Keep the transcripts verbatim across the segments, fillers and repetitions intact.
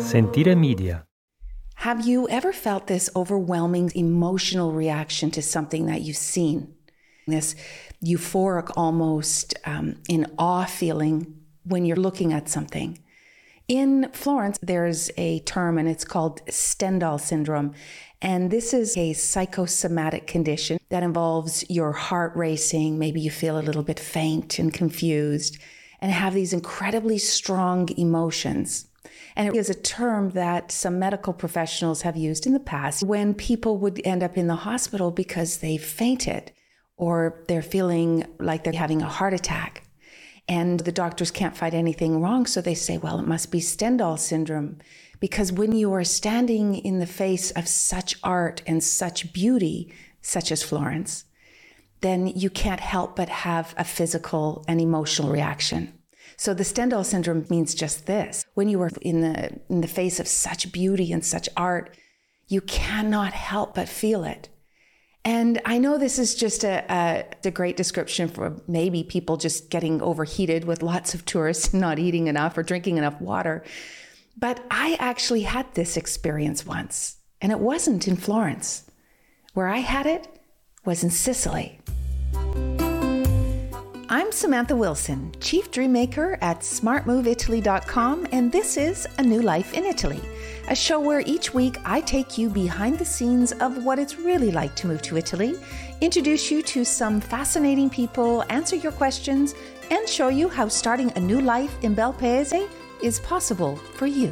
Sentire Media. Have you ever felt this overwhelming emotional reaction to something that you've seen? This euphoric, almost um, in awe feeling when you're looking at something. In Florence, there's a term and it's called Stendhal syndrome. And this is a psychosomatic condition that involves your heart racing. Maybe you feel a little bit faint and confused and have these incredibly strong emotions. And it is a term that some medical professionals have used in the past when people would end up in the hospital because they fainted or they're feeling like they're having a heart attack. And the doctors can't find anything wrong, so they say, well, it must be Stendhal syndrome. Because when you are standing in the face of such art and such beauty, such as Florence, then you can't help but have a physical and emotional reaction. So the Stendhal syndrome means just this. When you are in the in the face of such beauty and such art, you cannot help but feel it. And I know this is just a, a, a great description for maybe people just getting overheated with lots of tourists not eating enough or drinking enough water. But I actually had this experience once, and it wasn't in Florence. Where I had it was in Sicily. I'm Samantha Wilson, Chief Dreammaker at smart move italy dot com, and this is A New Life in Italy, a show where each week I take you behind the scenes of what it's really like to move to Italy, introduce you to some fascinating people, answer your questions, and show you how starting a new life in Bel Paese is possible for you.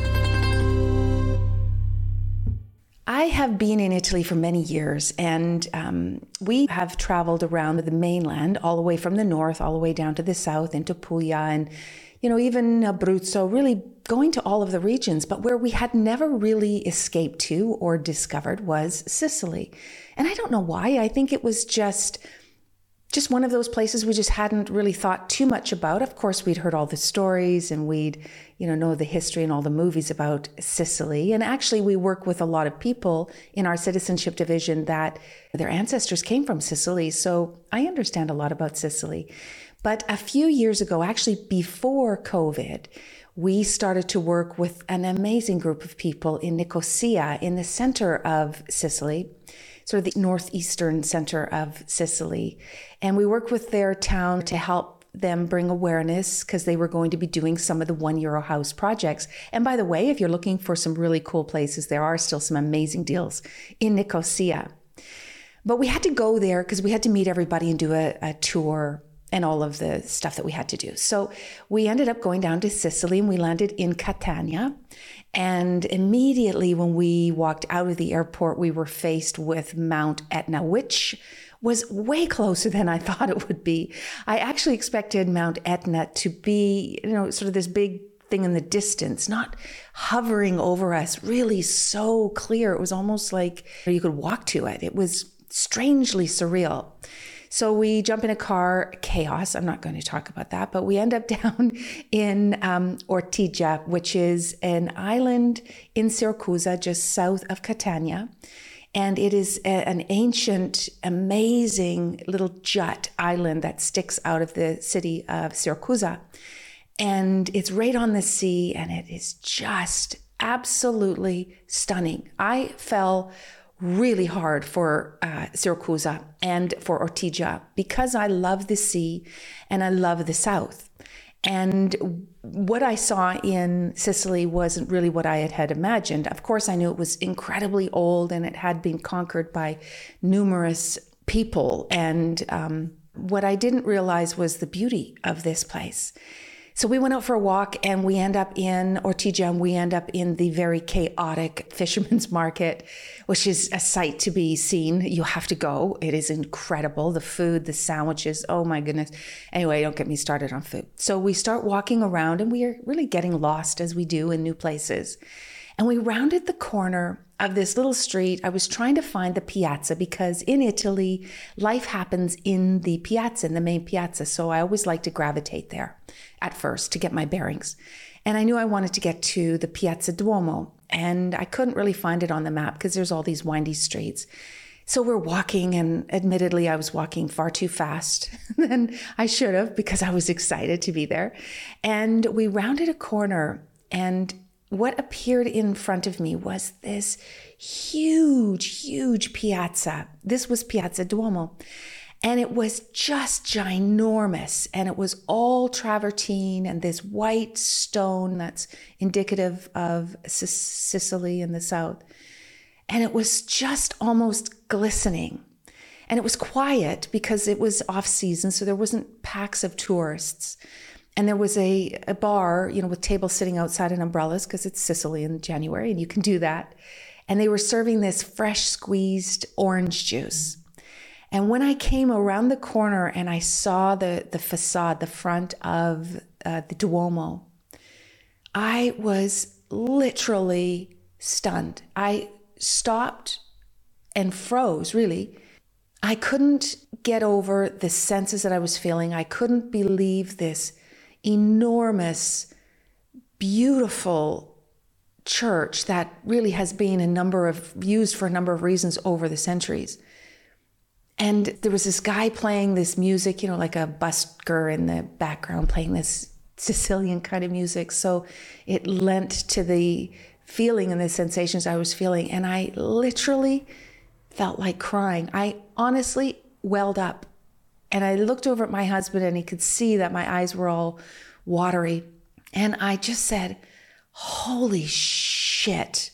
I have been in Italy for many years, and um, we have traveled around the mainland, all the way from the north, all the way down to the south, into Puglia, and, you know, even Abruzzo, really going to all of the regions. But where we had never really escaped to or discovered was Sicily. And I don't know why. I think it was just... Just one of those places we just hadn't really thought too much about. Of course, we'd heard all the stories and we'd, you know, know the history and all the movies about Sicily. And actually, we work with a lot of people in our citizenship division that their ancestors came from Sicily. So I understand a lot about Sicily. But a few years ago, actually before COVID, we started to work with an amazing group of people in Nicosia, in the center of Sicily, sort of the northeastern center of Sicily. And we worked with their town to help them bring awareness because they were going to be doing some of the one euro house projects. And by the way, if you're looking for some really cool places, there are still some amazing deals in Nicosia. But we had to go there because we had to meet everybody and do a, a tour and all of the stuff that we had to do. So we ended up going down to Sicily and we landed in Catania. And immediately when we walked out of the airport, we were faced with Mount Etna, which was way closer than I thought it would be. I actually expected Mount Etna to be, you know, sort of this big thing in the distance, not hovering over us, really so clear. It was almost like you could walk to it. It was strangely surreal. So we jump in a car, chaos. I'm not going to talk about that, but we end up down in um, Ortigia, which is an island in Siracusa, just south of Catania. And it is a, an ancient, amazing little jut island that sticks out of the city of Siracusa. And it's right on the sea, and it is just absolutely stunning. I fell really hard for uh, Siracusa and for Ortigia because I love the sea and I love the south. And what I saw in Sicily wasn't really what I had, had imagined. Of course, I knew it was incredibly old and it had been conquered by numerous people. And um, what I didn't realize was the beauty of this place. So we went out for a walk and we end up in Ortigia and we end up in the very chaotic fisherman's market, which is a sight to be seen. You have to go. It is incredible. The food, the sandwiches, oh my goodness. Anyway, don't get me started on food. So we start walking around and we are really getting lost as we do in new places. And we rounded the corner of this little street. I was trying to find the piazza because in Italy, life happens in the piazza, in the main piazza. So I always like to gravitate there at first to get my bearings. And I knew I wanted to get to the Piazza Duomo. And I couldn't really find it on the map because there's all these windy streets. So we're walking, and admittedly, I was walking far too fast than I should have because I was excited to be there. And we rounded a corner, and what appeared in front of me was this huge, huge piazza. This was Piazza Duomo. And it was just ginormous. And it was all travertine and this white stone that's indicative of C- Sicily in the south. And it was just almost glistening. And it was quiet because it was off season, so there wasn't packs of tourists. And there was a, a bar, you know, with tables sitting outside and umbrellas because it's Sicily in January and you can do that. And they were serving this fresh squeezed orange juice. And when I came around the corner and I saw the, the facade, the front of uh, the Duomo, I was literally stunned. I stopped and froze, really. I couldn't get over the senses that I was feeling. I couldn't believe this enormous, beautiful church that really has been a number of, used for a number of reasons over the centuries. And there was this guy playing this music, you know, like a busker in the background, playing this Sicilian kind of music. So it lent to the feeling and the sensations I was feeling. And I literally felt like crying. I honestly welled up. And I looked over at my husband and he could see that my eyes were all watery. And I just said, holy shit.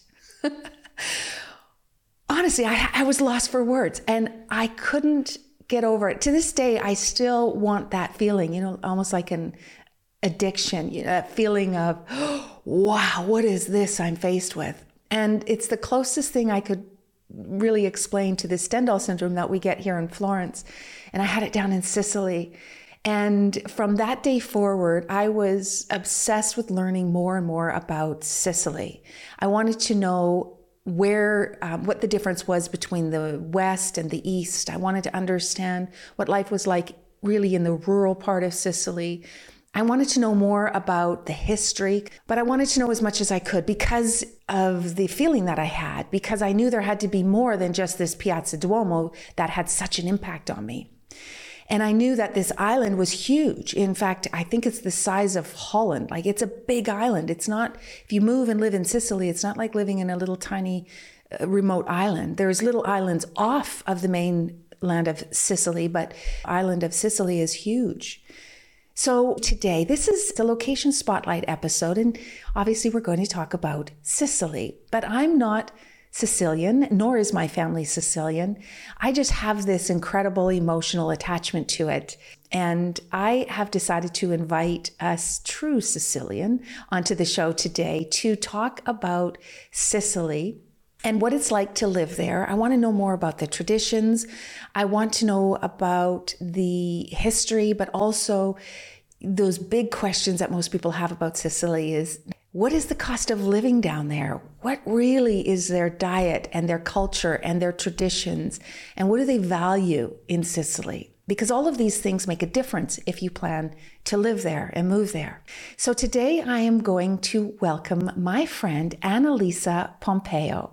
Honestly, I, I was lost for words and I couldn't get over it. To this day, I still want that feeling, you know, almost like an addiction, you know, that feeling of, oh, wow, what is this I'm faced with? And it's the closest thing I could really explain to the Stendhal syndrome that we get here in Florence. And I had it down in Sicily. And from that day forward, I was obsessed with learning more and more about Sicily. I wanted to know where, um, what the difference was between the West and the East. I wanted to understand what life was like really in the rural part of Sicily. I wanted to know more about the history, but I wanted to know as much as I could because of the feeling that I had, because I knew there had to be more than just this Piazza Duomo that had such an impact on me. And I knew that this island was huge. In fact, I think it's the size of Holland. Like, it's a big island. It's not, if you move and live in Sicily, it's not like living in a little tiny uh, remote island. There's little islands off of the mainland of Sicily, but island of Sicily is huge. So today, this is the Location Spotlight episode, and obviously we're going to talk about Sicily, but I'm not Sicilian, nor is my family Sicilian. I just have this incredible emotional attachment to it. And I have decided to invite a true Sicilian onto the show today to talk about Sicily and what it's like to live there. I want to know more about the traditions. I want to know about the history, but also those big questions that most people have about Sicily is, what is the cost of living down there? What really is their diet and their culture and their traditions? And what do they value in Sicily? Because all of these things make a difference if you plan to live there and move there. So today I am going to welcome my friend Annalisa Pompeo.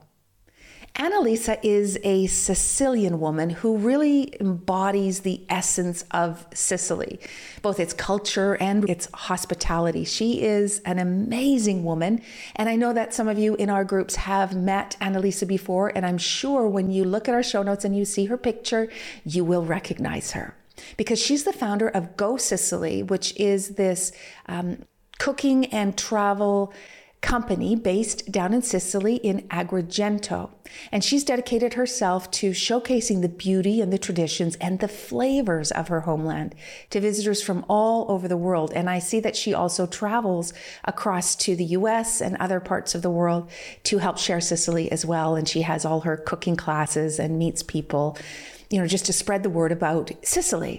Annalisa is a Sicilian woman who really embodies the essence of Sicily, both its culture and its hospitality. She is an amazing woman, and I know that some of you in our groups have met Annalisa before, and I'm sure when you look at our show notes and you see her picture, you will recognize her, because she's the founder of Go Sicily, which is this um, cooking and travel company based down in Sicily in Agrigento. And she's dedicated herself to showcasing the beauty and the traditions and the flavors of her homeland to visitors from all over the world. And I see that she also travels across to the U S and other parts of the world to help share Sicily as well. And she has all her cooking classes and meets people, you know, just to spread the word about Sicily.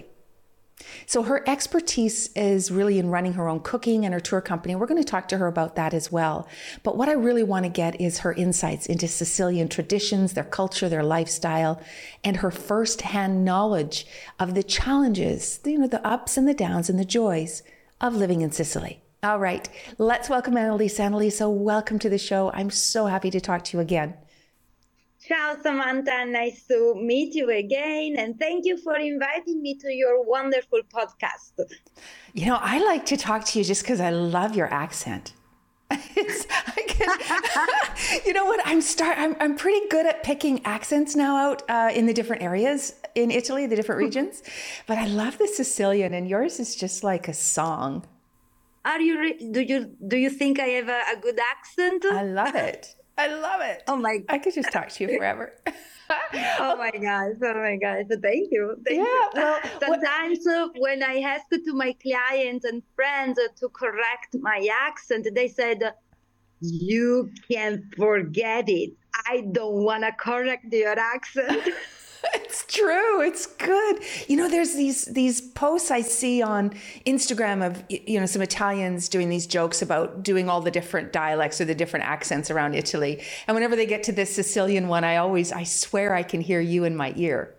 So her expertise is really in running her own cooking and her tour company. We're going to talk to her about that as well. But what I really want to get is her insights into Sicilian traditions, their culture, their lifestyle, and her firsthand knowledge of the challenges, you know, the ups and the downs and the joys of living in Sicily. All right, let's welcome Annalisa. Annalisa, welcome to the show. I'm so happy to talk to you again. Ciao, Samantha. Nice to meet you again. And thank you for inviting me to your wonderful podcast. You know, I like to talk to you just because I love your accent. It's, I, can, you know what? I'm start. I'm I'm pretty good at picking accents now out uh, in the different areas in Italy, the different regions. But I love the Sicilian, and yours is just like a song. Are you? Re- do you do you think I have a, a good accent? I love it. I love it. Oh my! I could just talk to you forever. Oh my gosh! Oh my gosh! Thank you. Thank yeah. you. Well, sometimes uh, when I ask to my clients and friends uh, to correct my accent, they said, "You can forget it. I don't want to correct your accent." It's true. It's good. You know, there's these these posts I see on Instagram of, you know, some Italians doing these jokes about doing all the different dialects or the different accents around Italy. And whenever they get to this Sicilian one, I always, I swear I can hear you in my ear.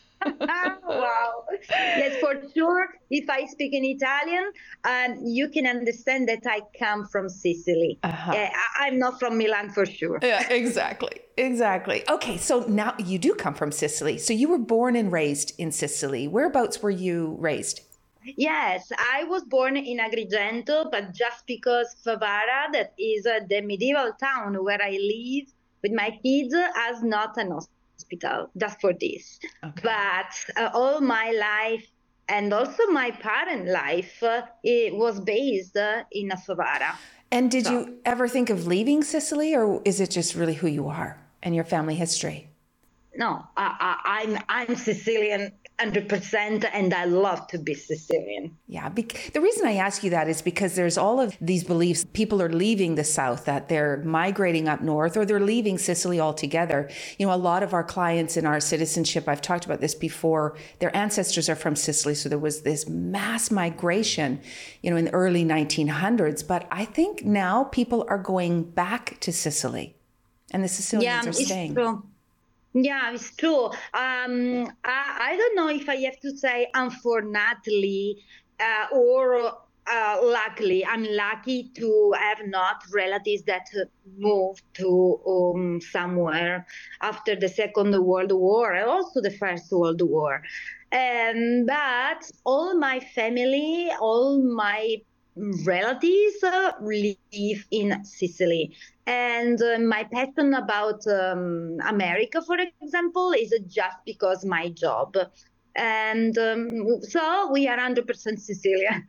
Wow. Yes, for sure. If I speak in Italian, um, you can understand that I come from Sicily. Uh-huh. Uh, I'm not from Milan for sure. Yeah, exactly. Exactly. Okay, so now you do come from Sicily. So you were born and raised in Sicily. Whereabouts were you raised? Yes, I was born in Agrigento, but just because Favara, that is uh, the medieval town where I live with my kids, has not an hospital. Hospital just for this. Okay. But uh, all my life and also my parent life, uh, it was based uh, in Favara. And did so. you ever think of leaving Sicily, or is it just really who you are and your family history? No, I, I, I'm I'm Sicilian one hundred percent, and I love to be Sicilian. Yeah, bec- the reason I ask you that is because there's all of these beliefs. People are leaving the South, that they're migrating up north, or they're leaving Sicily altogether. You know, a lot of our clients in our citizenship, I've talked about this before, their ancestors are from Sicily. So there was this mass migration, you know, in the early nineteen hundreds. But I think now people are going back to Sicily, and the Sicilians yeah, are staying. True. Yeah, it's true. Um, I, I don't know if I have to say unfortunately uh, or uh, luckily. I'm lucky to have not relatives that moved to um, somewhere after the Second World War and also the First World War. Um, but all my family, all my relatives uh, live in Sicily. And uh, my passion about um, America, for example, is just because my job. And um, so we are one hundred percent Sicilian.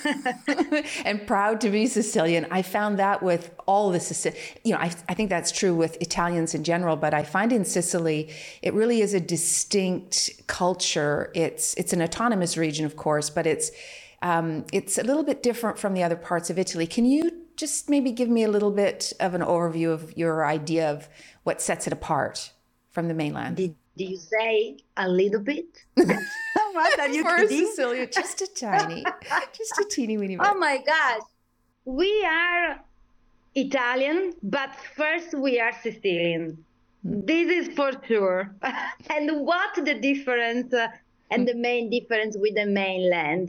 And proud to be Sicilian. I found that with all the Sicilian, you know, I, I think that's true with Italians in general, but I find in Sicily, it really is a distinct culture. It's, it's an autonomous region, of course, but it's, um, it's a little bit different from the other parts of Italy. Can you just maybe give me a little bit of an overview of your idea of what sets it apart from the mainland? Did, did you say a little bit? What are you For kidding? Sicilia, just a tiny, just a teeny weeny bit. Oh my gosh. We are Italian, but first we are Sicilian. Hmm. This is for sure. And what the difference uh, and the main difference with the mainland?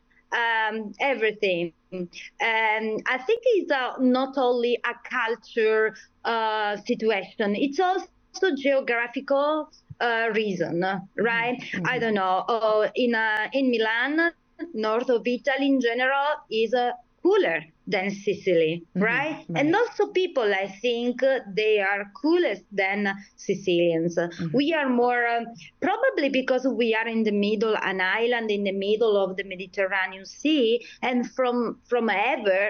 Um, everything. Um, I think it's uh, not only a culture uh, situation, it's also geographical uh, reason, right? Mm-hmm. I don't know. Uh, in uh, in Milan, north of Italy in general, is uh, cooler than Sicily, mm-hmm. right? right? And also people, I think, uh, they are coolest than Sicilians. Mm-hmm. We are more, um, probably because we are in the middle, an island in the middle of the Mediterranean Sea, and from, from ever,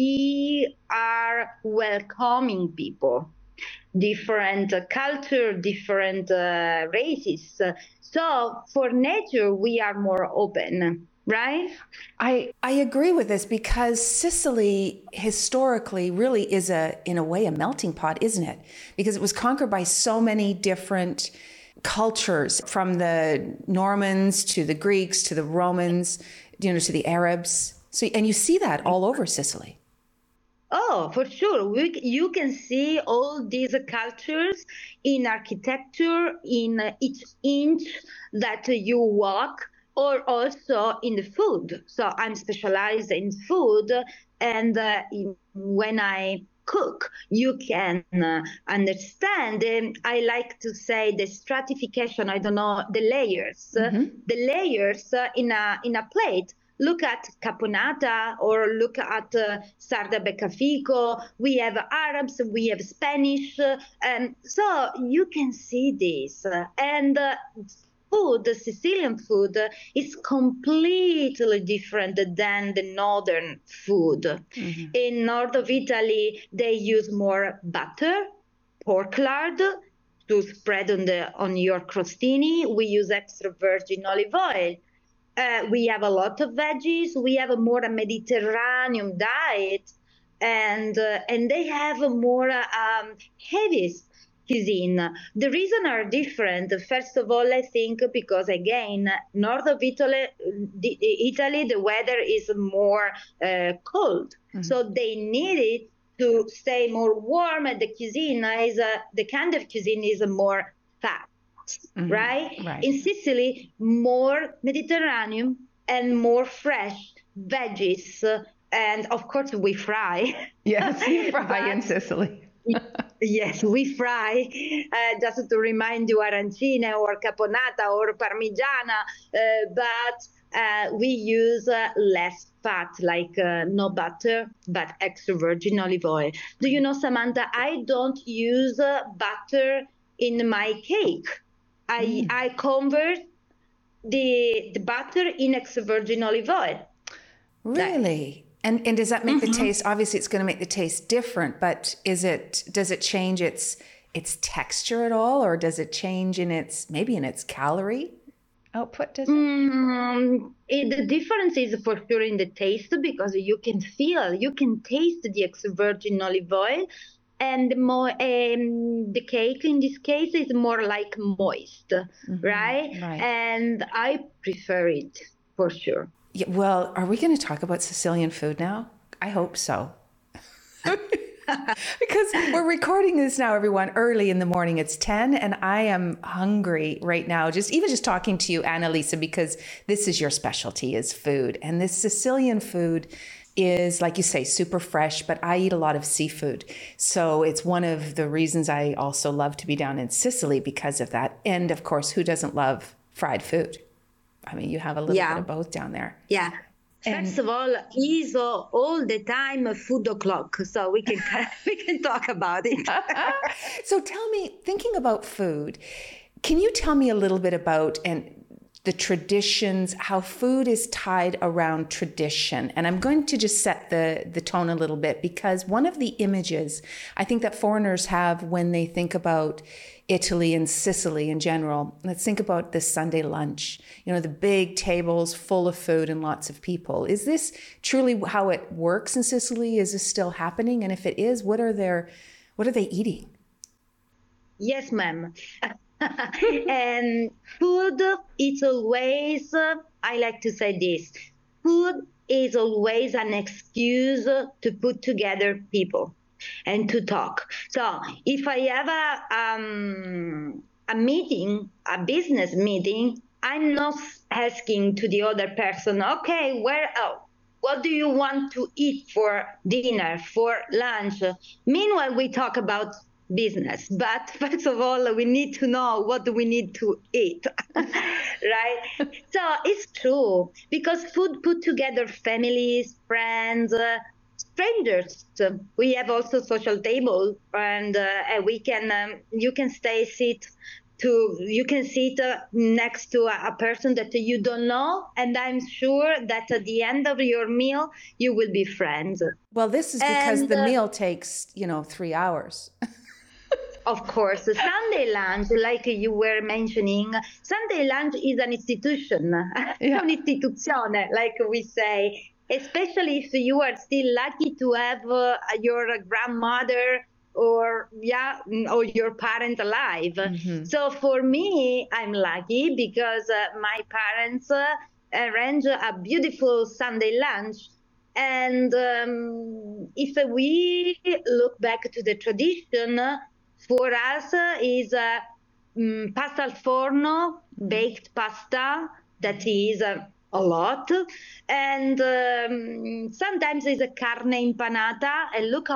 we are welcoming people. Different uh, culture, different uh, races. So for nature, we are more open, right? I, I agree with this because Sicily historically really is a, in a way, a melting pot, isn't it? Because it was conquered by so many different cultures, from the Normans to the Greeks to the Romans, you know, to the Arabs. So, and you see that all over Sicily. Oh, for sure. We, you can see all these cultures in architecture, in each inch that you walk, or also in the food. So I'm specialized in food, and uh, in, when I cook, you can uh, understand. And I like to say the stratification. I don't know, the layers. Mm-hmm. The layers uh, in a in a plate look at caponata or look at uh, sarda beccafico. We have Arabs, we have Spanish, uh, and so you can see this. Uh, and uh, food, the Sicilian food, uh, is completely different than the northern food. Mm-hmm. In north of Italy, they use more butter, pork lard to spread on the on your crostini. We use extra virgin olive oil. Uh, we have a lot of veggies. We have a more a Mediterranean diet, and uh, and they have a more um, heavy cuisine. The reasons are different. First of all, I think because again, north of Italy, the, Italy, the weather is more uh, cold, mm-hmm. so they need it to stay more warm. And the cuisine is a, the kind of cuisine is a more fat. Mm-hmm. Right? right? In Sicily, more Mediterranean and more fresh veggies. Uh, and of course, we fry. Yes, we fry but, in Sicily. Yes, we fry. Uh, just to remind you, arancine or caponata or parmigiana. Uh, but uh, we use uh, less fat, like uh, no butter, but extra virgin olive oil. Do you know, Samantha, I don't use uh, butter in my cake. I, mm. I convert the the butter in extra virgin olive oil. Really? And and does that make mm-hmm. the taste? Obviously, it's going to make the taste different. But is it? Does it change its its texture at all, or does it change in its maybe in its calorie output? Does it? Mm, it the difference is for sure in the taste, because you can feel, you can taste the extra virgin olive oil. And more, um, the cake in this case is more like moist, mm-hmm. right? right? And I prefer it for sure. Yeah, well, are we going to talk about Sicilian food now? I hope so. Because we're recording this now, everyone, early in the morning. It's ten and I am hungry right now. Just even just talking to you, Annalisa, because this is your specialty, is food. And this Sicilian food is, like you say, super fresh, but I eat a lot of seafood. So it's one of the reasons I also love to be down in Sicily because of that. And of course, who doesn't love fried food? I mean, you have a little yeah. bit of both down there. Yeah. And first of all, he's all, all the time food o'clock, so we can we can talk about it. So tell me, thinking about food, can you tell me a little bit about and the traditions, how food is tied around tradition? And I'm going to just set the, the tone a little bit, because one of the images I think that foreigners have when they think about Italy and Sicily in general, let's think about this Sunday lunch, you know, the big tables full of food and lots of people. Is this truly how it works in Sicily? Is this still happening? And if it is, what are their, what are they eating? Yes, ma'am. And food is always, uh, I like to say this, food is always an excuse to put together people and to talk. So if I have a, um, a meeting, a business meeting, I'm not asking to the other person, okay, where, oh, what do you want to eat for dinner, for lunch? Meanwhile, we talk about business, but first of all, we need to know what do we need to eat, right? So it's true, because food put together families, friends, uh, strangers. We have also social table, and uh, we can um, you can stay sit to you can sit uh, next to a, a person that you don't know, and I'm sure that at the end of your meal you will be friends. Well, this is because and, the uh, meal takes, you know, three hours. Of course, Sunday lunch, like you were mentioning, Sunday lunch is an institution, yeah. un'istituzione, like we say, especially if you are still lucky to have uh, your grandmother or yeah, or your parent alive. Mm-hmm. So for me, I'm lucky because uh, my parents uh, arrange a beautiful Sunday lunch. And um, if we look back to the tradition, for us uh, is uh, um, pasta al forno, baked pasta, that is uh, a lot. And um, sometimes it's a carne impanata. And look how I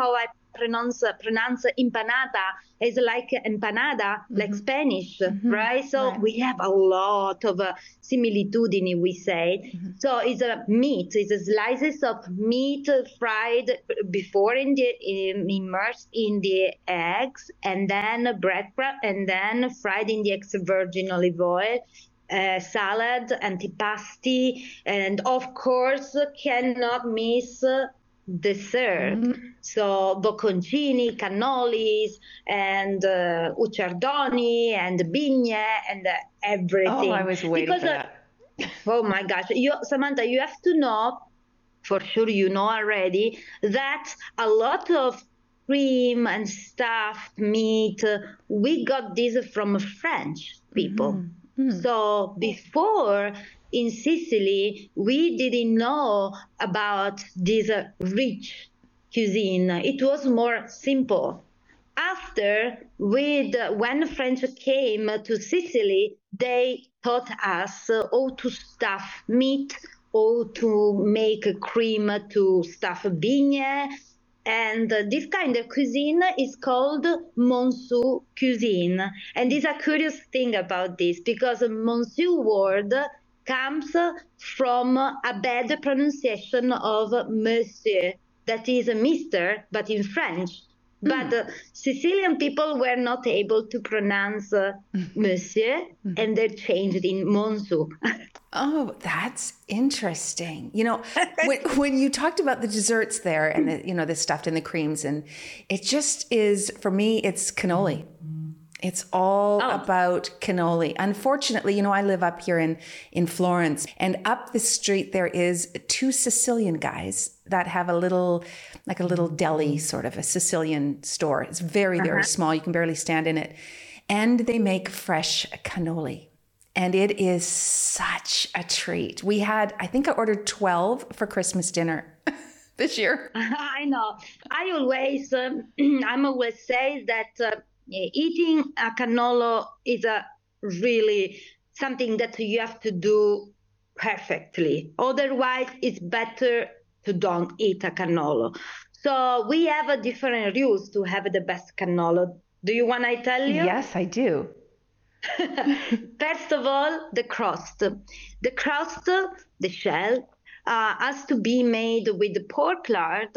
pronounce pronounce empanada as like empanada, mm-hmm. like Spanish, mm-hmm. right? So right. we have a lot of uh, similitude, we say. Mm-hmm. So it's a meat, it's a slices of meat fried before in the in, immersed in the eggs, and then breadcrumb, and then fried in the extra virgin olive oil. Uh, salad, antipasti, and of course cannot miss uh, dessert. Mm-hmm. So bocconcini, cannolis, and uh, ucciardoni, and bigne, and uh, everything. Oh, I was waiting because, for that. Uh, oh my gosh, you, Samantha, you have to know, for sure you know already, that a lot of cream and stuffed meat, uh, we got this from French people. Mm-hmm. Mm. So before in Sicily, we didn't know about this uh, rich cuisine. It was more simple. After, with uh, when French came to Sicily, they taught us uh, how to stuff meat, how to make a cream to stuff bigne. And uh, this kind of cuisine is called Monceau cuisine. And there's a curious thing about this, because the Monceau word comes from a bad pronunciation of monsieur, that is a mister, but in French. Mm. But uh, Sicilian people were not able to pronounce uh, monsieur, mm. and they changed in Monceau. Oh, that's interesting. You know, when, when you talked about the desserts there and the, you know, the stuffed and the creams, and it just is, for me, it's cannoli. It's all oh. about cannoli. Unfortunately, you know, I live up here in, in Florence, and up the street there is two Sicilian guys that have a little, like a little deli, sort of a Sicilian store. It's very, uh-huh. very small. You can barely stand in it. And they make fresh cannoli. And it is such a treat. We had, I think I ordered twelve for Christmas dinner this year. I know. I always, um, I'm always say that uh, eating a cannolo is a really something that you have to do perfectly. Otherwise, it's better to don't eat a cannolo. So we have a different rules to have the best cannolo. Do you want I tell you? Yes, I do. First of all, the crust. The crust, the shell, uh, has to be made with pork lard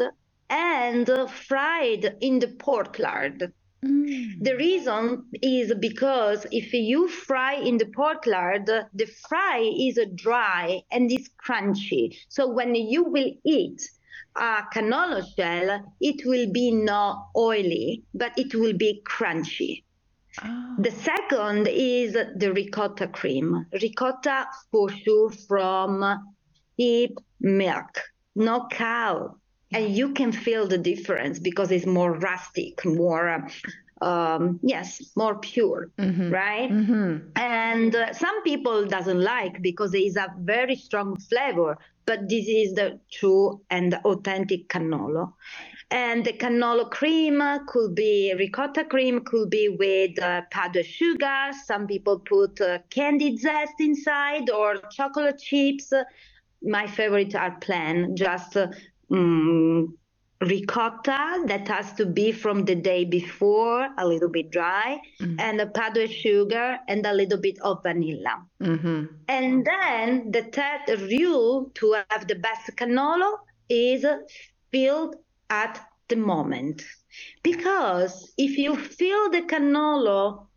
and fried in the pork lard. Mm. The reason is because if you fry in the pork lard, the fry is dry and is crunchy. So when you will eat a cannolo shell, it will be not oily, but it will be crunchy. Oh. The second is the ricotta cream. Ricotta for sure from sheep milk, no cow. And you can feel the difference because it's more rustic, more, um, yes, more pure, mm-hmm. right? Mm-hmm. And uh, some people doesn't like because it is a very strong flavor, but this is the true and authentic cannolo. And the cannolo cream could be, ricotta cream could be with uh, powdered sugar. Some people put uh, candied zest inside or chocolate chips. My favorite are plain, just uh, um, ricotta that has to be from the day before, a little bit dry, mm-hmm. and a powdered sugar and a little bit of vanilla. Mm-hmm. And then the third rule to have the best cannolo is filled at the moment. Because if you fill the cannolo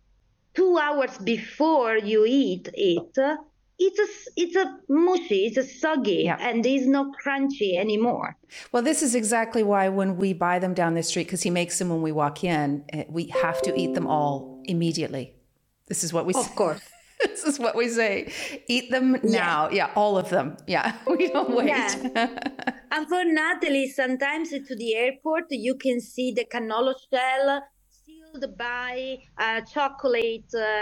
two hours before you eat it, it's a, it's a mushy, it's a soggy, yeah. and it's not crunchy anymore. Well, this is exactly why when we buy them down the street, because he makes them when we walk in, we have to eat them all immediately. This is what we say. Of course. This is what we say. Eat them now. Yeah, yeah all of them. Yeah, we don't wait. Yeah. And for Natalie, sometimes to the airport, you can see the cannolo shell sealed by uh, chocolate, uh,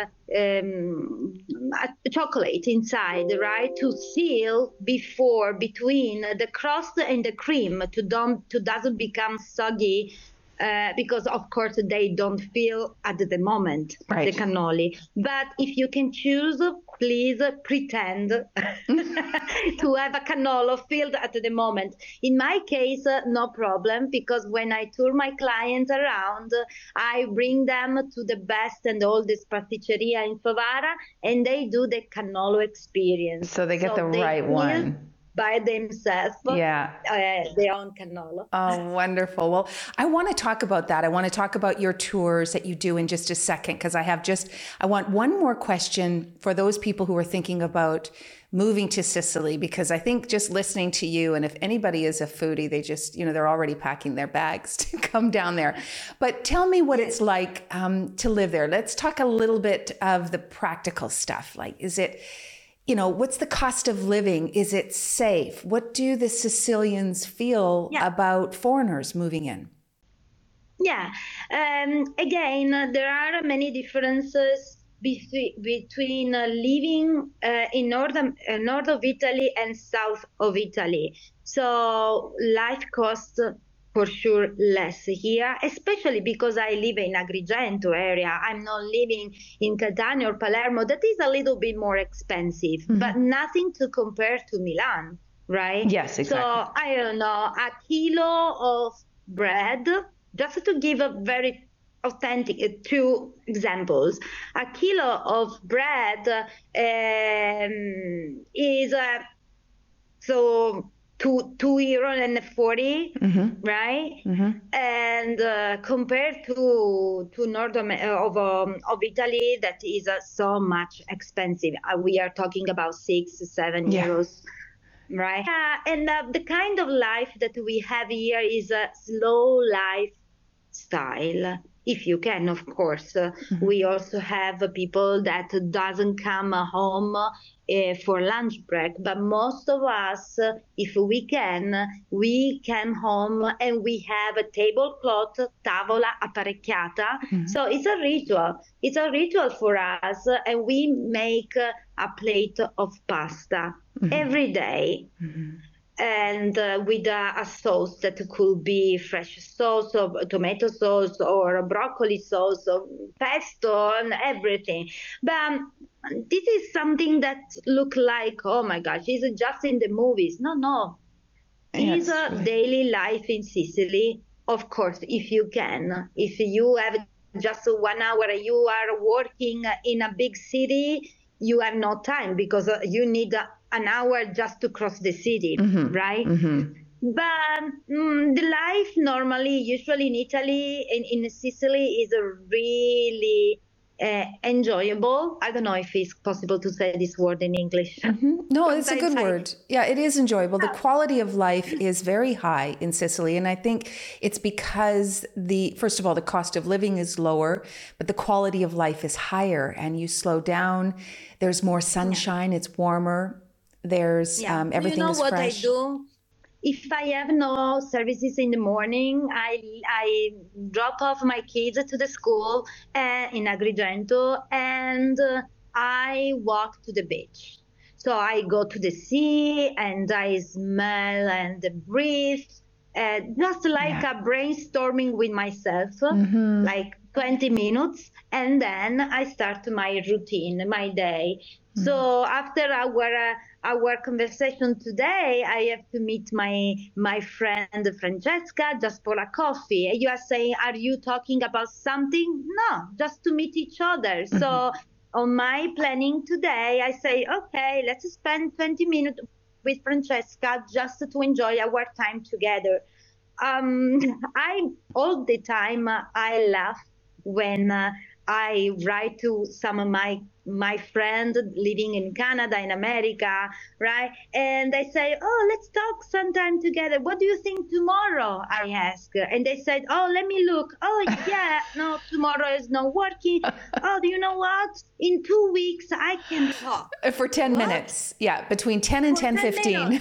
um, chocolate inside, right? To seal before, between the crust and the cream, to don't, to doesn't become soggy uh, because of course they don't feel at the moment right. the cannoli. But if you can choose, please pretend to have a cannolo filled at the moment. In my case, uh, no problem, because when I tour my clients around, I bring them to the best and oldest pasticceria in Favara, and they do the cannolo experience. So they get so the they right one. By themselves, yeah, uh, their own cannolo. Oh, wonderful. Well, I want to talk about that. I want to talk about your tours that you do in just a second, because I have just, I want one more question for those people who are thinking about moving to Sicily, because I think just listening to you, and if anybody is a foodie, they just, you know, they're already packing their bags to come down there. But tell me what it's like um, to live there. Let's talk a little bit of the practical stuff. Like, is it, you know, what's the cost of living? Is it safe? What do the Sicilians feel yeah. about foreigners moving in? Yeah, um, again, uh, there are many differences between, between uh, living uh, in north, uh, north of Italy and south of Italy. So life costs for sure less here, especially because I live in Agrigento area. I'm not living in Catania or Palermo. That is a little bit more expensive, mm-hmm. but nothing to compare to Milan, right? Yes, exactly. So I don't know, a kilo of bread, just to give a very authentic uh, two examples. A kilo of bread um, is uh, so. Two, two euro and forty, mm-hmm. right? Mm-hmm. And uh, compared to to north of um, of Italy, that is uh, so much expensive. Uh, we are talking about six, seven yeah. euros, right? Uh, and uh, the kind of life that we have here is a slow lifestyle. If you can, of course. Uh, mm-hmm. We also have uh, people that doesn't come uh, home uh, for lunch break, but most of us, uh, if we can, we come home and we have a tablecloth, tavola apparecchiata. Mm-hmm. So it's a ritual. It's a ritual for us, uh, and we make uh, a plate of pasta mm-hmm. every day. Mm-hmm. And uh, with a, a sauce that could be fresh sauce or tomato sauce or broccoli sauce or pesto and everything. But um, this is something that look like, oh my gosh, is it just in the movies? No, no. It's a right. daily life in Sicily. Of course, if you can, if you have just one hour, you are working in a big city, you have no time because you need a an hour just to cross the city, mm-hmm. right? Mm-hmm. But mm, the life normally, usually in Italy, in, in Sicily, is a really uh, enjoyable. I don't know if it's possible to say this word in English. Mm-hmm. No, it's a good I... word. Yeah, it is enjoyable. The quality of life is very high in Sicily. And I think it's because the, first of all, the cost of living is lower, but the quality of life is higher and you slow down. There's more sunshine. Yeah. It's warmer. There's yeah. um, everything you know is what fresh. I do? If I have no services in the morning, I I drop off my kids to the school uh, in Agrigento, and uh, I walk to the beach. So I go to the sea and I smell and breathe, uh, just like yeah. a brainstorming with myself, mm-hmm. like twenty minutes, and then I start my routine, my day. Mm-hmm. So after our uh, our conversation today, I have to meet my my friend Francesca just for a coffee. You are saying, are you talking about something? No, just to meet each other. Mm-hmm. So on my planning today, I say, okay, let's spend twenty minutes with Francesca just to enjoy our time together. Um, I all the time uh, I laugh when uh, I write to some of my my friends living in Canada, in America, right? And they say, oh, let's talk sometime together. What do you think tomorrow? I ask. And they said, oh, let me look. Oh, yeah, no, tomorrow is not working. Oh, do you know what? In two weeks, I can talk. For ten what? minutes. Yeah, between ten and ten fifteen.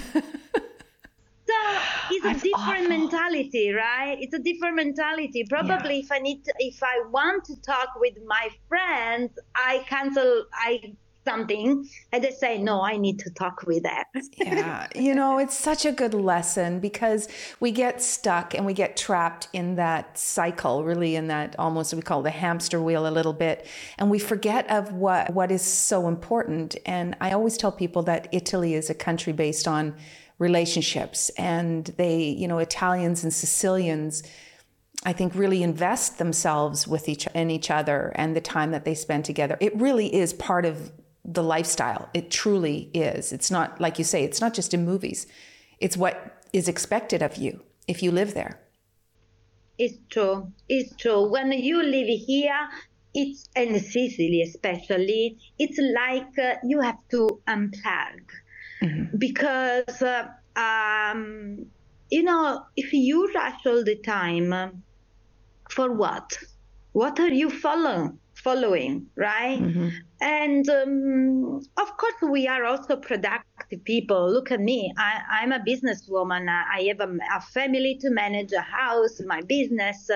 So it's a That's different awful. mentality, right? It's a different mentality. Probably yeah. if I need to, if I want to talk with my friends, I cancel, I something, and they say, no, I need to talk with her. Yeah, you know, it's such a good lesson because we get stuck and we get trapped in that cycle, really in that almost we call the hamster wheel a little bit, and we forget of what what is so important. And I always tell people that Italy is a country based on relationships, and they, you know, Italians and Sicilians, I think, really invest themselves with each in each other and the time that they spend together. It really is part of the lifestyle. It truly is. It's not, like you say, it's not just in movies. It's what is expected of you if you live there. It's true. It's true. When you live here, it's in Sicily especially, it's like uh, you have to unplug. Mm-hmm. Because, uh, um, you know, if you rush all the time, uh, for what? What are you following? Following, right? Mm-hmm. And um, of course, we are also productive people. Look at me. I, I'm a businesswoman. I have a, a family to manage, a house, my business.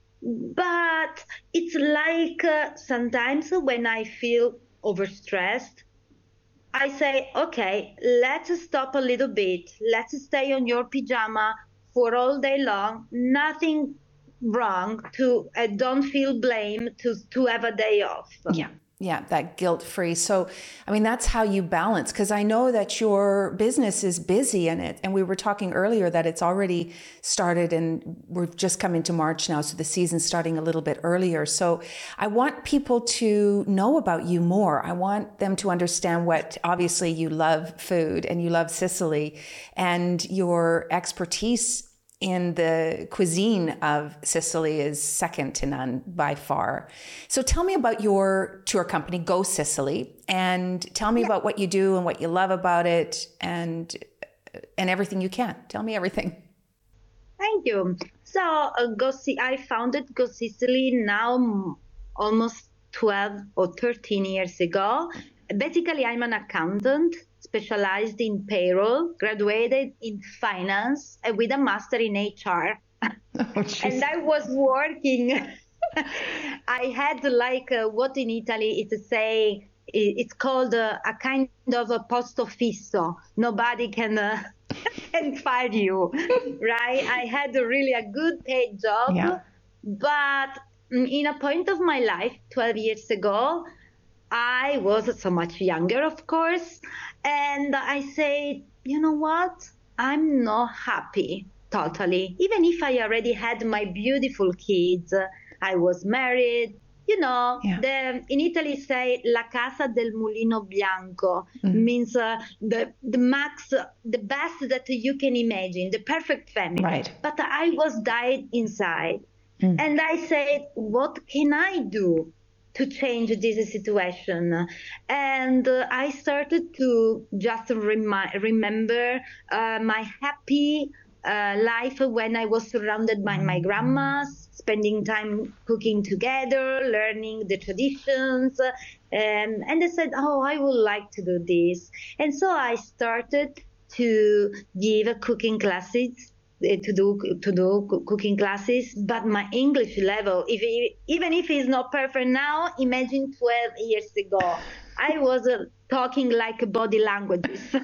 But it's like uh, sometimes when I feel overstressed, I say, okay, let's stop a little bit. Let's stay on your pajama for all day long. Nothing wrong to uh, don't feel blame to to have a day off. Yeah. Yeah, that guilt-free. So, I mean, that's how you balance, because I know that your business is busy in it. And we were talking earlier that it's already started and we've just come into March now. So the season's starting a little bit earlier. So I want people to know about you more. I want them to understand what, obviously you love food and you love Sicily and your expertise in the cuisine of Sicily is second to none by far. So tell me about your tour company, Go Sicily, and tell me yeah. about what you do and what you love about it, and and everything you can. Tell me everything. Thank you. So uh, Go C- I founded Go Sicily now almost twelve or thirteen years ago. Basically, I'm an accountant, specialized in payroll, graduated in finance uh, with a master in H R. Oh, and I was working. I had like uh, what in Italy is a saying, it's called uh, a kind of a posto fisso. Nobody can, uh, can fire you, right? I had a really a good paid job, yeah. But in a point of my life, twelve years ago, I was so much younger, of course, and I said, you know what? I'm not happy, totally. Even if I already had my beautiful kids, I was married. You know, yeah. the, in Italy say La Casa del Mulino Bianco, mm-hmm. means uh, the, the max, the best that you can imagine, the perfect family. Right. But I was dying inside. Mm. And I said, what can I do to change this situation? And uh, I started to just remi- remember uh, my happy uh, life when I was surrounded by my grandmas, spending time cooking together, learning the traditions. Um, and I said, oh, I would like to do this. And so I started to give cooking classes to do to do cooking classes, but my English level, if it, even if it's not perfect now, imagine twelve years ago, I was uh, talking like body languages. So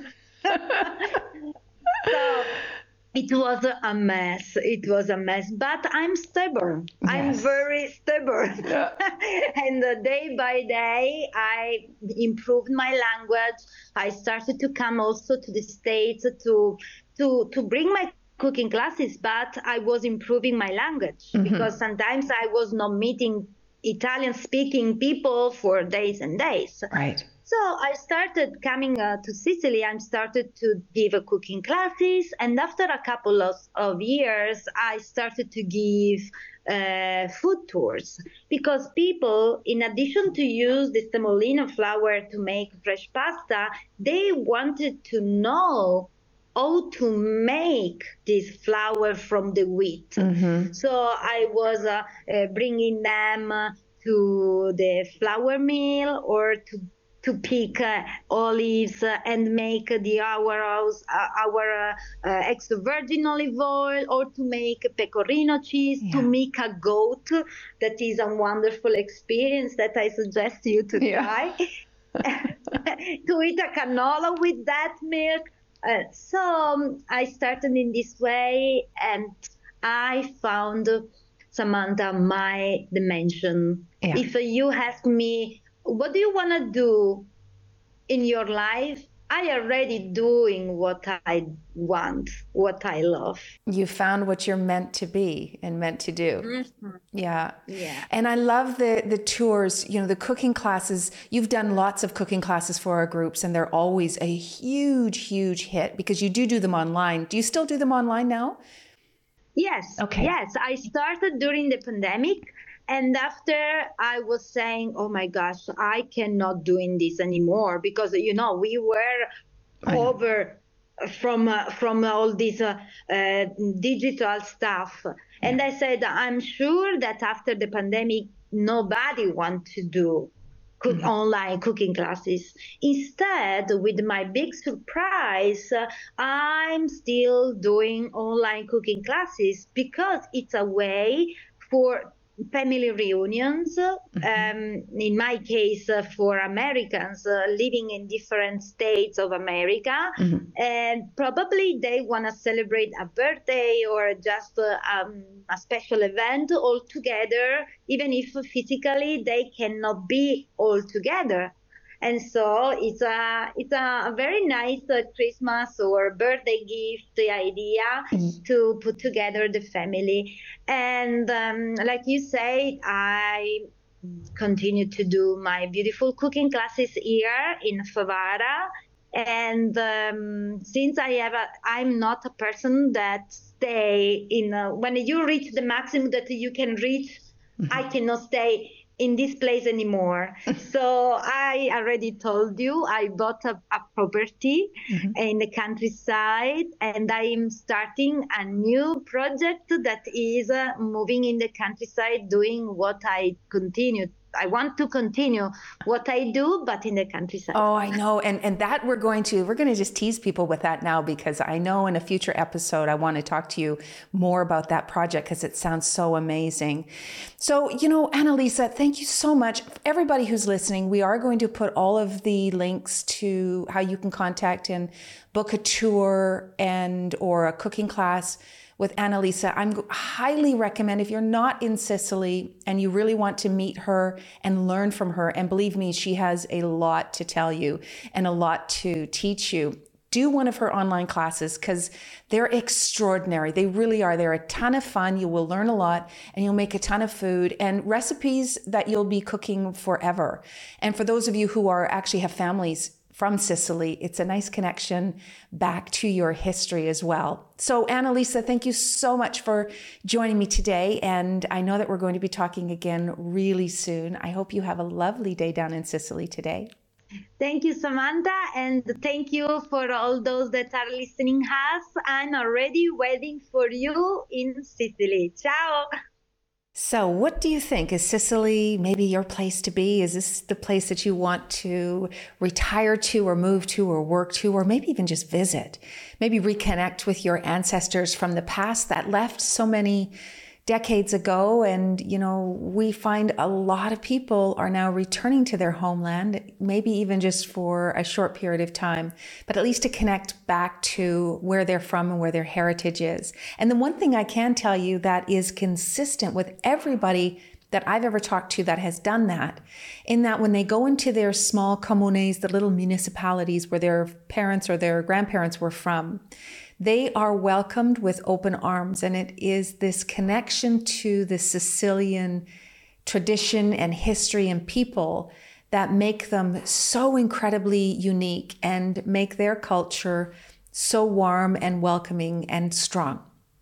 it was a mess. It was a mess, but I'm stubborn. Yes. I'm very stubborn. Yeah. And uh, day by day, I improved my language. I started to come also to the States to to to bring my cooking classes, but I was improving my language, mm-hmm. because sometimes I was not meeting Italian speaking people for days and days. Right. So I started coming uh, to Sicily. I started to give uh, cooking classes. And after a couple of, of years, I started to give uh, food tours, because people, in addition to use the semolina flour to make fresh pasta, they wanted to know how to make this flour from the wheat. Mm-hmm. So I was uh, uh, bringing them uh, to the flour mill, or to to pick uh, olives uh, and make the our uh, our uh, uh, extra virgin olive oil, or to make pecorino cheese, yeah. to make a goat. That is a wonderful experience that I suggest you to yeah. try. to eat a canola with that milk. Uh, so um, I started in this way, and I found, Samantha, my dimension. Yeah. If you ask me, what do you want to do in your life? I already doing what I want, what I love. You found what you're meant to be and meant to do. Mm-hmm. Yeah. Yeah. And I love the the tours, you know, the cooking classes. You've done lots of cooking classes for our groups, and they're always a huge, huge hit because you do do them online. Do you still do them online now? Yes. Okay. Yes. I started during the pandemic. And after I was saying, oh my gosh, I cannot doing this anymore because, you know, we were over from uh, from all this uh, uh, digital stuff. And I said, I'm sure that after the pandemic, nobody wants to do cook, mm-hmm. online cooking classes. Instead, with my big surprise, uh, I'm still doing online cooking classes because it's a way for family reunions, mm-hmm. um, in my case uh, for Americans uh, living in different states of America, mm-hmm. and probably they want to celebrate a birthday or just uh, um, a special event all together, even if physically they cannot be all together. And so it's a it's a very nice uh, Christmas or birthday gift idea mm-hmm. to put together the family. And um, like you said, I continue to do my beautiful cooking classes here in Favara. And um, since I have a, I'm not a person that stay in a, when you reach the maximum that you can reach, mm-hmm. I cannot stay in this place anymore. So I already told you I bought a, a property mm-hmm. in the countryside, and I'm starting a new project that is uh, moving in the countryside, doing what I continue. I want to continue what I do, but in the countryside. Oh, I know. And and that we're going to, we're going to just tease people with that now, because I know in a future episode, I want to talk to you more about that project because it sounds so amazing. So, you know, Annalisa, thank you so much. Everybody who's listening, we are going to put all of the links to how you can contact and book a tour and or a cooking class with Annalisa. I'm highly recommend if you're not in Sicily and you really want to meet her and learn from her, and believe me, she has a lot to tell you and a lot to teach you. Do one of her online classes because they're extraordinary. They really are. They're a ton of fun. You will learn a lot and you'll make a ton of food and recipes that you'll be cooking forever. And for those of you who are actually have families from Sicily, it's a nice connection back to your history as well. So Annalisa, thank you so much for joining me today. And I know that we're going to be talking again really soon. I hope you have a lovely day down in Sicily today. Thank you, Samantha. And thank you for all those that are listening us. I'm already waiting for you in Sicily. Ciao. So what do you think? Is Sicily maybe your place to be? Is this the place that you want to retire to or move to or work to, or maybe even just visit? Maybe reconnect with your ancestors from the past that left so many decades ago. And, you know, we find a lot of people are now returning to their homeland, maybe even just for a short period of time, but at least to connect back to where they're from and where their heritage is. And the one thing I can tell you that is consistent with everybody that I've ever talked to that has done that, in that when they go into their small comunes, the little municipalities where their parents or their grandparents were from, they are welcomed with open arms. And it is this connection to the Sicilian tradition and history and people that make them so incredibly unique and make their culture so warm and welcoming and strong.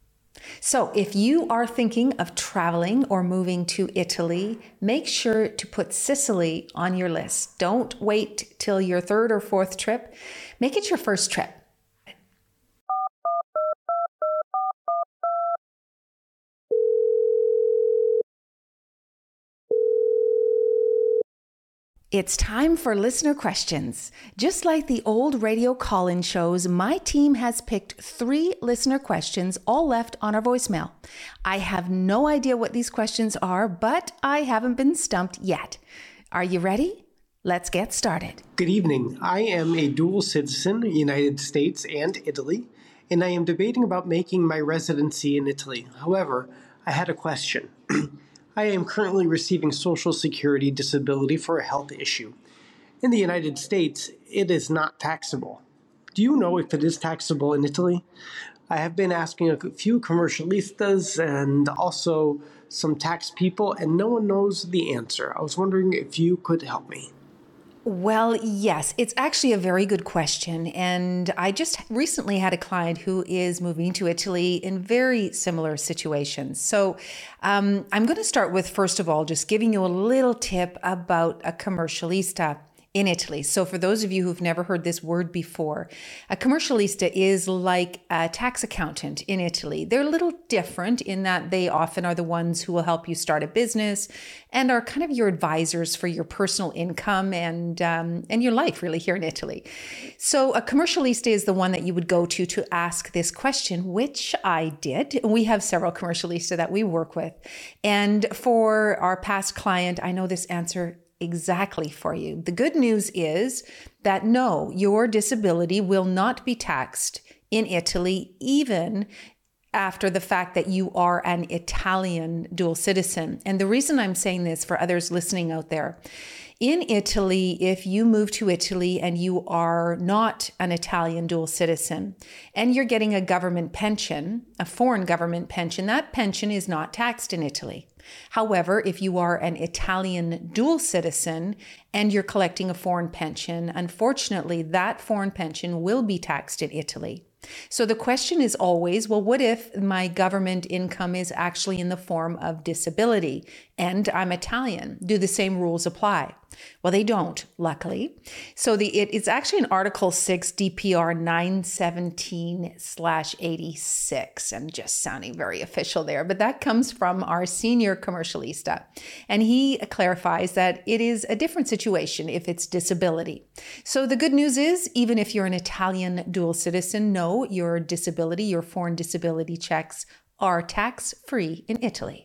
So if you are thinking of traveling or moving to Italy, make sure to put Sicily on your list. Don't wait till your third or fourth trip. Make it your first trip. It's time for listener questions. Just like the old radio call-in shows, my team has picked three listener questions, all left on our voicemail. I have no idea what these questions are, but I haven't been stumped yet. Are you ready? Let's get started. Good evening. I am a dual citizen, United States and Italy, and I am debating about making my residency in Italy. However, I had a question. I am currently receiving Social Security disability for a health issue. In the United States, it is not taxable. Do you know if it is taxable in Italy? I have been asking a few commercialistas and also some tax people, and no one knows the answer. I was wondering if you could help me. Well, yes, it's actually a very good question. And I just recently had a client who is moving to Italy in very similar situations. So um, I'm going to start with, first of all, just giving you a little tip about a commercialista in Italy. So for those of you who've never heard this word before, a commercialista is like a tax accountant in Italy. They're a little different in that they often are the ones who will help you start a business and are kind of your advisors for your personal income and um, and your life really here in Italy. So a commercialista is the one that you would go to to ask this question, which I did. We have several commercialista that we work with. And for our past client, I know this answer exactly for you. The good news is that no, your disability will not be taxed in Italy, even after the fact that you are an Italian dual citizen. And the reason I'm saying this for others listening out there, in Italy, if you move to Italy and you are not an Italian dual citizen and you're getting a government pension, a foreign government pension, that pension is not taxed in Italy. However, if you are an Italian dual citizen and you're collecting a foreign pension, unfortunately, that foreign pension will be taxed in Italy. So the question is always, well, what if my government income is actually in the form of disability and I'm Italian? Do the same rules apply? Well, they don't, luckily. So the it, it's actually in Article six, D P R nine seventeen slash eighty-six. I'm just sounding very official there, but that comes from our senior commercialista. And he clarifies that it is a different situation if it's disability. So the good news is, even if you're an Italian dual citizen, no, your disability, your foreign disability checks are tax-free in Italy.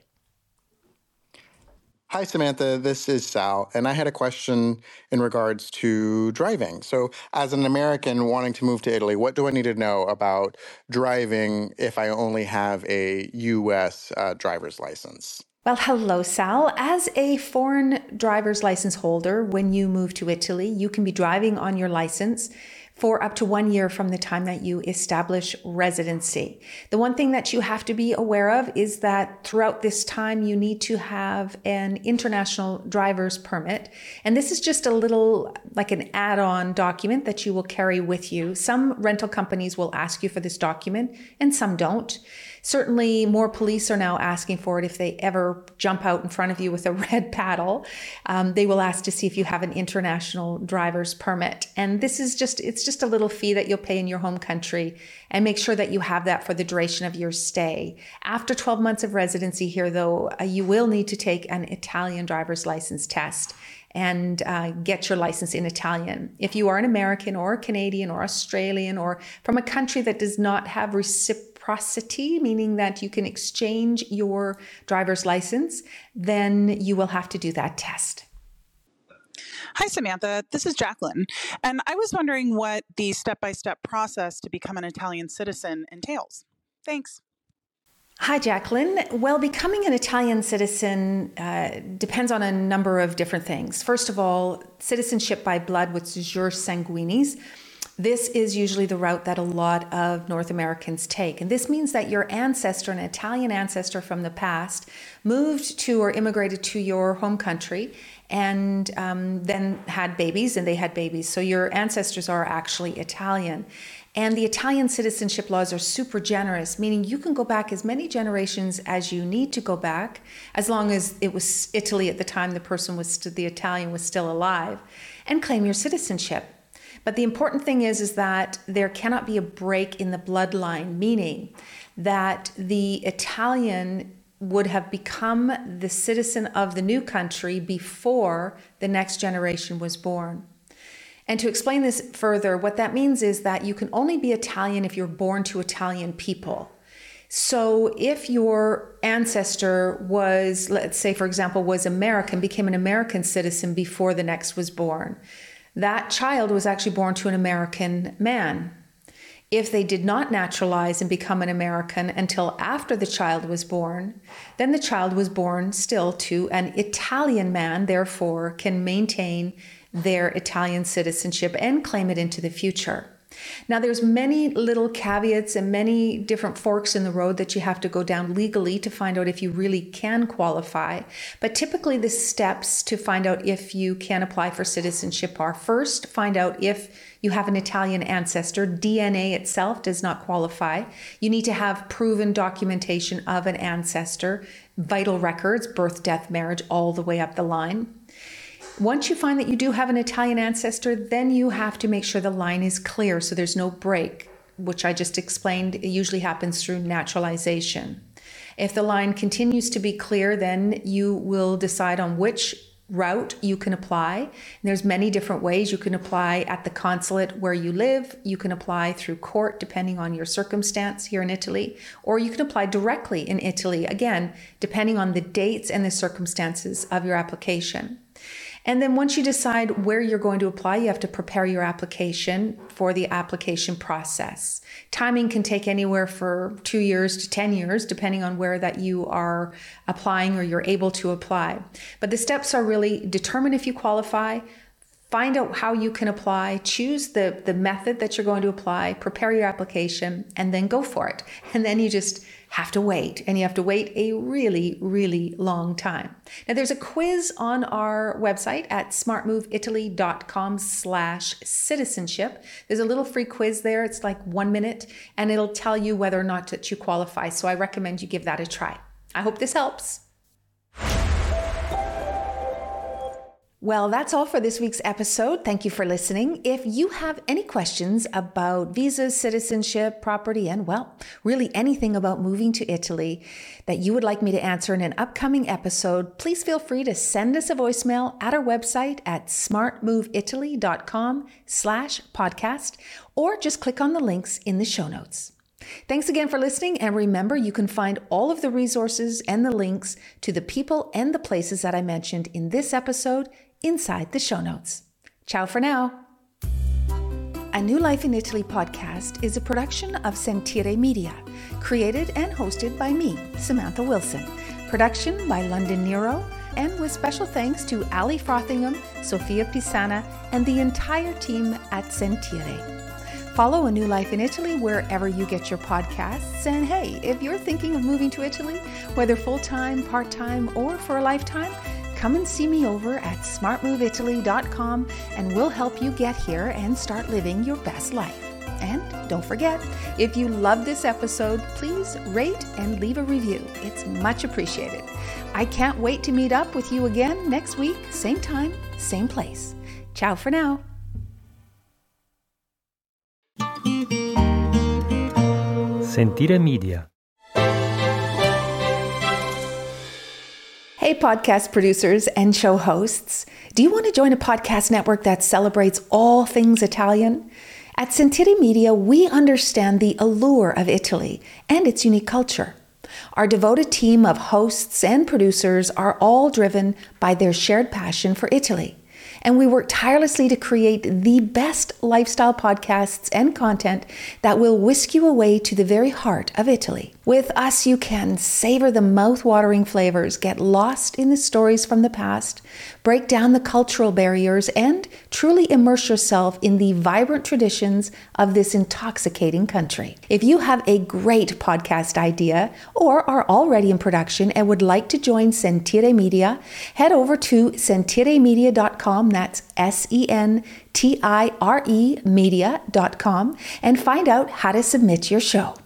Hi, Samantha. This is Sal, and I had a question in regards to driving. So, as an American wanting to move to Italy, what do I need to know about driving if I only have a U S uh, driver's license? Well, hello, Sal. As a foreign driver's license holder, when you move to Italy, you can be driving on your license for up to one year from the time that you establish residency. The one thing that you have to be aware of is that throughout this time, you need to have an international driver's permit. And this is just a little, like an add-on document that you will carry with you. Some rental companies will ask you for this document and some don't. Certainly more police are now asking for it if they ever jump out in front of you with a red paddle. Um, they will ask to see if you have an international driver's permit. And this is just, it's just a little fee that you'll pay in your home country, and make sure that you have that for the duration of your stay. After twelve months of residency here, though, uh, you will need to take an Italian driver's license test and uh, get your license in Italian. If you are an American or a Canadian or Australian or from a country that does not have reciprocity, meaning that you can exchange your driver's license, then you will have to do that test. Hi, Samantha. This is Jacqueline. And I was wondering what the step-by-step process to become an Italian citizen entails. Thanks. Hi, Jacqueline. Well, becoming an Italian citizen uh, depends on a number of different things. First of all, citizenship by blood, which is jus sanguinis. This is usually the route that a lot of North Americans take. And this means that your ancestor, an Italian ancestor from the past, moved to or immigrated to your home country and um, then had babies, and they had babies. So your ancestors are actually Italian. And the Italian citizenship laws are super generous, meaning you can go back as many generations as you need to go back, as long as it was Italy at the time the person was, st- the Italian was still alive, and claim your citizenship. But the important thing is, is that there cannot be a break in the bloodline, meaning that the Italian would have become the citizen of the new country before the next generation was born. And to explain this further, what that means is that you can only be Italian if you're born to Italian people. So if your ancestor was, let's say, for example, was American, became an American citizen before the next was born, that child was actually born to an American man. If they did not naturalize and become an American until after the child was born, then the child was born still to an Italian man, therefore can maintain their Italian citizenship and claim it into the future. Now, there's many little caveats and many different forks in the road that you have to go down legally to find out if you really can qualify. But typically the steps to find out if you can apply for citizenship are: first, find out if you have an Italian ancestor. D N A itself does not qualify. You need to have proven documentation of an ancestor, vital records, birth, death, marriage, all the way up the line. Once you find that you do have an Italian ancestor, then you have to make sure the line is clear so there's no break, which I just explained. It usually happens through naturalization. If the line continues to be clear, then you will decide on which route you can apply. And there's many different ways. You can apply at the consulate where you live. You can apply through court, depending on your circumstance here in Italy, or you can apply directly in Italy, again, depending on the dates and the circumstances of your application. And then once you decide where you're going to apply, you have to prepare your application for the application process. Timing can take anywhere for two years to ten years, depending on where that you are applying or you're able to apply. But the steps are really determine if you qualify, find out how you can apply, choose the, the method that you're going to apply, prepare your application, and then go for it. And then you just have to wait, and you have to wait a really, really long time. Now, there's a quiz on our website at smartmoveitaly.com slash citizenship. There's a little free quiz there. It's like one minute, and it'll tell you whether or not that you qualify. So I recommend you give that a try. I hope this helps. Well, that's all for this week's episode. Thank you for listening. If you have any questions about visas, citizenship, property, and, well, really anything about moving to Italy that you would like me to answer in an upcoming episode, please feel free to send us a voicemail at our website at smartmoveitaly.com slash podcast, or just click on the links in the show notes. Thanks again for listening, and remember, you can find all of the resources and the links to the people and the places that I mentioned in this episode inside the show notes. Ciao for now. A New Life in Italy podcast is a production of Sentire Media, created and hosted by me, Samantha Wilson. Production by London Nero, and with special thanks to Ali Frothingham, Sophia Pisana, and the entire team at Sentire. Follow A New Life in Italy wherever you get your podcasts. And hey, if you're thinking of moving to Italy, whether full-time, part-time, or for a lifetime, come and see me over at smart move italy dot com, and we'll help you get here and start living your best life. And don't forget, if you love this episode, please rate and leave a review. It's much appreciated. I can't wait to meet up with you again next week, same time, same place. Ciao for now. Sentire Media. Hey, podcast producers and show hosts. Do you want to join a podcast network that celebrates all things Italian? At Sentire Media, we understand the allure of Italy and its unique culture. Our devoted team of hosts and producers are all driven by their shared passion for Italy. And we work tirelessly to create the best lifestyle podcasts and content that will whisk you away to the very heart of Italy. With us, you can savor the mouth-watering flavors, get lost in the stories from the past, break down the cultural barriers, and truly immerse yourself in the vibrant traditions of this intoxicating country. If you have a great podcast idea or are already in production and would like to join Sentire Media, head over to sentire media dot com, that's S E N T I R E media dot com, and find out how to submit your show.